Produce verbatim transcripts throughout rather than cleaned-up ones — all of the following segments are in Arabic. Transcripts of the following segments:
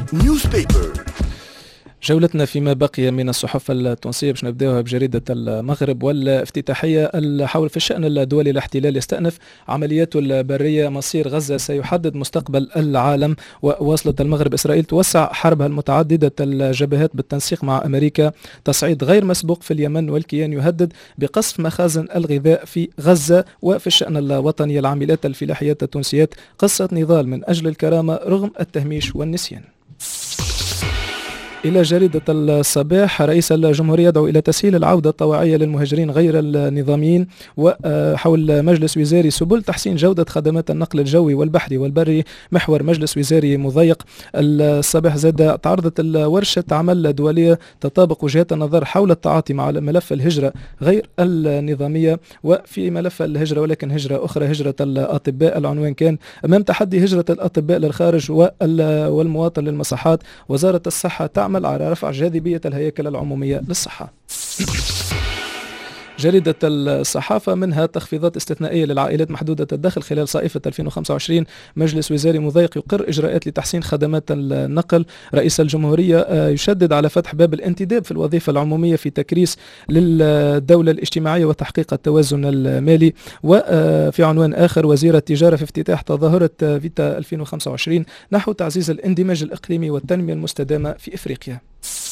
نيوز بيبر. جولتنا فيما بقي من الصحف التونسية باش نبداوها بجريدة المغرب والافتتاحية. الحول في الشأن الدولي الاحتلال يستأنف عملياته البرية، مصير غزة سيحدد مستقبل العالم. وواصلت المغرب إسرائيل توسع حربها المتعددة الجبهات بالتنسيق مع أمريكا. تصعيد غير مسبوق في اليمن والكيان يهدد بقصف مخازن الغذاء في غزة. وفي الشأن الوطني العاملات الفلاحيات التونسيات قصة نضال من أجل الكرامة رغم التهميش والنسيان. إلى جريدة الصباح، رئيس الجمهورية يدعو إلى تسهيل العودة الطوعية للمهاجرين غير النظاميين. وحول مجلس وزاري سبل تحسين جودة خدمات النقل الجوي والبحري والبري، محور مجلس وزاري مضيق. الصباح زاد تعرضت الورشة عمل دولية تطابق وجهات النظر حول التعاطي مع ملف الهجرة غير النظامية وفي ملف الهجرة ولكن هجرة أخرى، هجرة الأطباء. العنوان كان أمام تحدي هجرة الأطباء للخارج والمواطن للمصحات، وزارة الصحة تعمل على رفع جاذبية الهياكل العمومية للصحة. جريدة الصحافة منها تخفيضات استثنائية للعائلات محدودة الدخل خلال صيفة ألفين وخمسة وعشرين. مجلس وزاري مضيق يقر إجراءات لتحسين خدمات النقل. رئيس الجمهورية يشدد على فتح باب الانتداب في الوظيفة العمومية في تكريس للدولة الاجتماعية وتحقيق التوازن المالي. وفي عنوان آخر، وزير التجارة في افتتاح تظاهرة فيتا ألفين وخمسة وعشرين نحو تعزيز الاندماج الإقليمي والتنمية المستدامة في إفريقيا.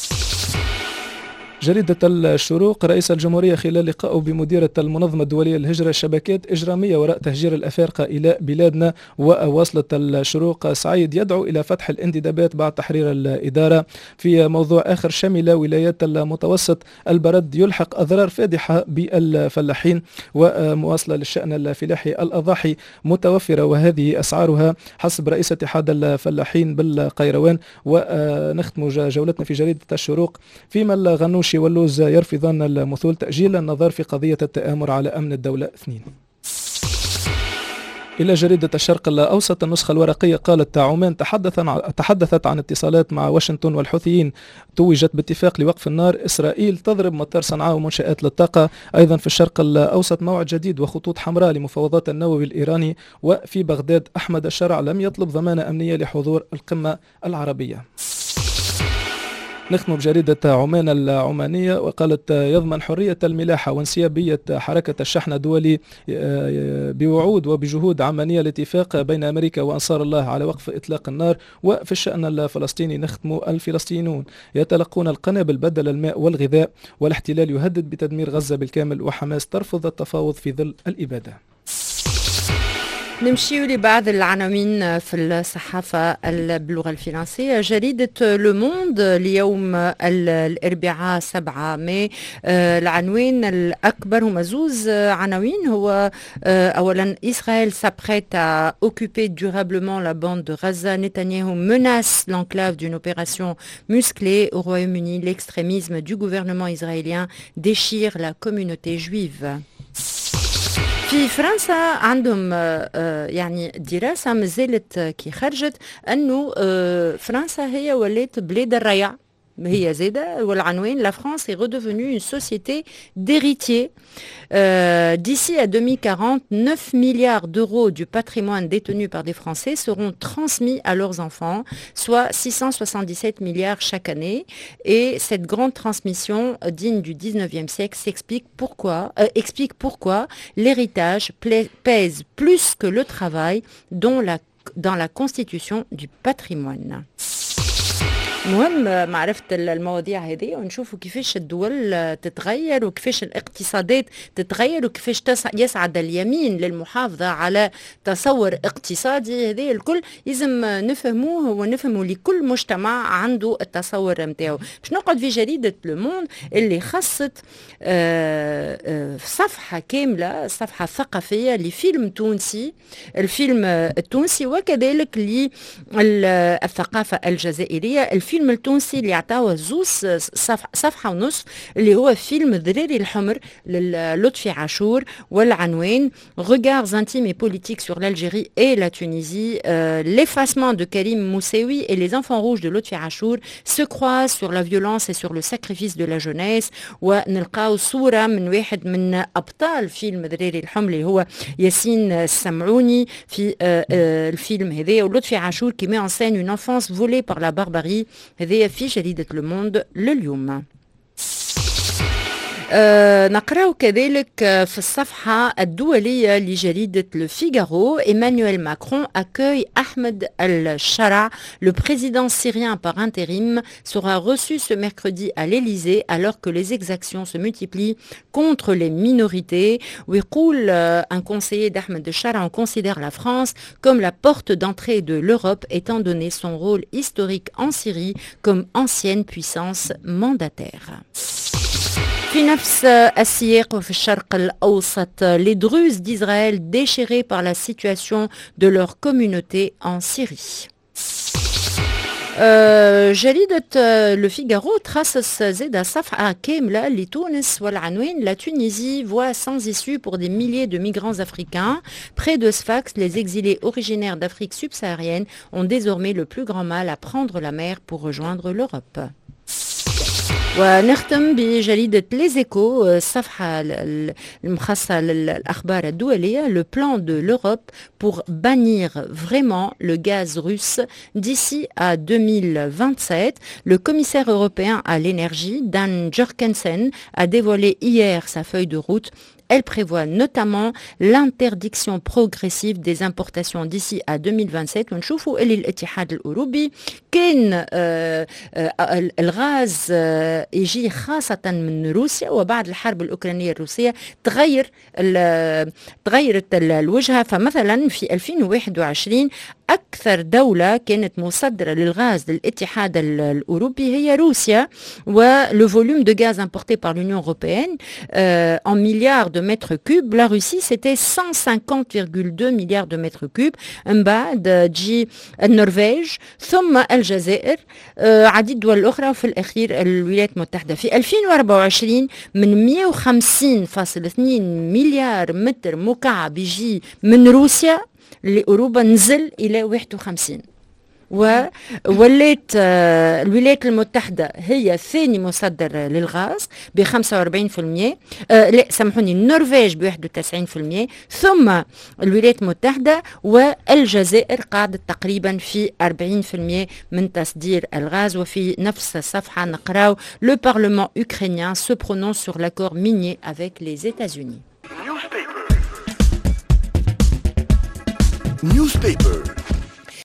جريدة الشروق، رئيس الجمهورية خلال لقائه بمديرة المنظمة الدولية للهجرة شبكات إجرامية وراء تهجير الأفارقة إلى بلادنا. وواصلت الشروق، سعيد يدعو إلى فتح الانتدابات بعد تحرير الإدارة. في موضوع آخر، شمل ولايات المتوسط البرد يلحق أضرار فادحة بالفلاحين. ومواصلة للشأن الفلاحي، الأضاحي متوفرة وهذه أسعارها حسب رئيس اتحاد الفلاحين بالقيروان. ونختم جولتنا في جريدة الشروق فيما الغنوش واللوز يرفضان المثول، تأجيل النظر في قضية التآمر على أمن الدولة اثنين. إلى جريدة الشرق الأوسط، النسخة الورقية قالت عمان تحدثت عن اتصالات مع واشنطن والحوثيين، توجت باتفاق لوقف النار. إسرائيل تضرب مطار صنعاء ومنشآت للطاقة. أيضا في الشرق الأوسط، موعد جديد وخطوط حمراء لمفاوضات النووي الإيراني. وفي بغداد، أحمد الشرع لم يطلب ضمانة أمنية لحضور القمة العربية. نختم بجريدة عمان العمانية وقالت يضمن حرية الملاحة وانسيابية حركة الشحن الدولي بوعود وبجهود عمانية الاتفاق بين أمريكا وأنصار الله على وقف إطلاق النار. وفي الشأن الفلسطيني نختم، الفلسطينيون يتلقون القنابل بدل الماء والغذاء، والاحتلال يهدد بتدمير غزة بالكامل، وحماس ترفض التفاوض في ظل الإبادة. نمشي لبعض العناوين في الصحافة باللغة الفرنسية. جريدة لو موند اليوم الأربعاء سبعة ماي، العنوان الأكبر هما زوز عناوين. هو أولا، إسرائيل s'apprête à occuper durablement la bande de Gaza. Netanyahou menace l'enclave d'une opération musclée. Au Royaume-Uni, l'extrémisme du gouvernement israélien déchire la communauté juive. في فرنسا عندهم يعني دراسة مازالت كي خرجت أنه فرنسا هي ولات بلاد الريع هي زادة، والعنوان La France est redevenue une société d'héritiers. Euh, d'ici à deux mille quarante, neuf milliards d'euros du patrimoine détenu par des Français seront transmis à leurs enfants, soit six cent soixante-dix-sept milliards chaque année. Et cette grande transmission digne du dix-neuvième siècle s'explique pourquoi, euh, explique pourquoi l'héritage pèse plus que le travail dans la, dans la constitution du patrimoine. مهم معرفة المواضيع هذه ونشوفوا كيفاش الدول تتغير وكيفاش الاقتصادات تتغير وكيفاش يسعد اليمين للمحافظة على تصور اقتصادي. هذه الكل لازم نفهموه ونفهموا لكل مجتمع عنده التصور متاعه. باش نقعد في جريدة لو موند اللي خصت صفحة كاملة، صفحة ثقافية لفيلم تونسي، الفيلم التونسي وكذلك للثقافة الجزائرية. الفيلم الفيلم التونسي اللي عطاوه زوس صفحة, صفحة ونصف اللي هو فيلم ذريري الحمر للطفي عاشور والعنوان Regards intimes et politiques sur l'Algérie et la Tunisie, euh, l'effacement de Karim Moussaoui et les enfants rouges de Lotfi Achour se croisent sur la violence et sur le sacrifice de la jeunesse. ونلقاو صورة من واحد من أبطال فيلم ذريري الحمر اللي هو ياسين السمعوني في euh, euh, الفيلم هذا ولطفي عاشور qui met en scène une enfance volée par la barbarie. هذا في جريدة Le Monde لليوم. آه نقرأ كذلك في الصفحة الدولية لجريدة Le Figaro. Emmanuel Macron accueille Ahmed al-Shara. Le président syrien par intérim sera reçu ce mercredi à l'Élysée alors que les exactions se multiplient contre les minorités. ويقول un conseiller d'Ahmed al-Shara, on considère la France comme la porte d'entrée de l'Europe étant donné son rôle historique en Syrie comme ancienne puissance mandataire. في نفس السياق وفي الشرق الأوسط, les Druzes d'Israël déchirés par la situation de leur communauté en Syrie. آه جريدة لو فيغارو تخصص زيادة صفحة كاملة لتونس والعنوان La Tunisie voit sans issue pour des milliers de migrants africains. Près de Sfax, les exilés originaires d'Afrique subsaharienne ont désormais le plus grand mal à prendre la mer pour rejoindre l'Europe. ونختم بجريدة ليزيكو الصفحة المخصصة للأخبار الدولية Le plan de l'Europe pour bannir vraiment le gaz russe d'ici à deux mille vingt-sept. Le commissaire européen à l'énergie, Dan Jorgensen, a dévoilé hier sa feuille de route. Elle prévoit notamment l'interdiction progressive des importations d'ici à deux mille vingt-sept. ونشوفوا اللي الاتحاد الأوروبي كان الغاز يجي خاصة من روسيا وبعد الحرب الأوكرانية الروسية تغير تغيرت الوجهة. فمثلا في ألفين وواحد وعشرين أكثر دولة كانت مصدرة للغاز للاتحاد الأوروبي هي روسيا. ولو فوليوم de gaz importé par l'Union européenne euh, en milliards de mètres cubes, la Russie c'était cent cinquante virgule deux milliards de mètres cubes. من بعد تجي النرويج ثم الجزائر آه عديد الدول الأخرى وفي الأخير الولايات المتحدة. في ألفين وأربعة وعشرين من مئة وخمسين فاصلة اثنين مليار متر مكعب يجي من روسيا لأوروبا نزل إلى واحد وخمسين. ووليت الولايات المتحدة هي ثاني مصدر للغاز ب خمسة وأربعين بالمئة. آه لا سامحوني النرويج ب واحد وتسعين بالمئة ثم الولايات المتحدة والجزائر قاعدة تقريبا في أربعين بالمئة من تصدير الغاز. وفي نفس الصفحة نقراو Le Parlement ukrainien se prononce sur l'accord minier avec les États-Unis. Newspaper. Newspaper.